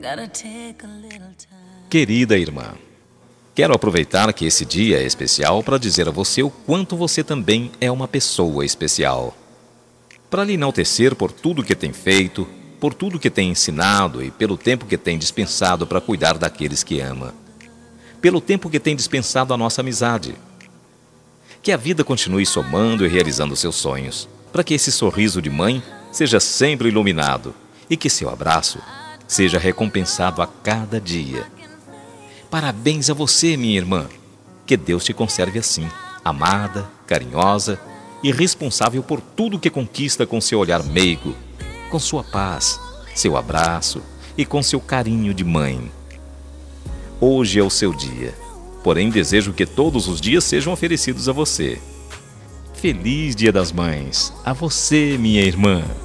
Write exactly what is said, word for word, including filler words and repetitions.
Querida irmã, quero aproveitar que esse dia é especial para dizer a você o quanto você também é uma pessoa especial. Para lhe enaltecer por tudo que tem feito, por tudo que tem ensinado e pelo tempo que tem dispensado para cuidar daqueles que ama. Pelo tempo que tem dispensado a nossa amizade. Que a vida continue somando e realizando seus sonhos, para que esse sorriso de mãe seja sempre iluminado e que seu abraço seja recompensado a cada dia. Parabéns a você, minha irmã. Que Deus te conserve assim, amada, carinhosa e responsável por tudo que conquista com seu olhar meigo, com sua paz, seu abraço e com seu carinho de mãe. Hoje é o seu dia, porém desejo que todos os dias sejam oferecidos a você. Feliz Dia das Mães, a você, minha irmã.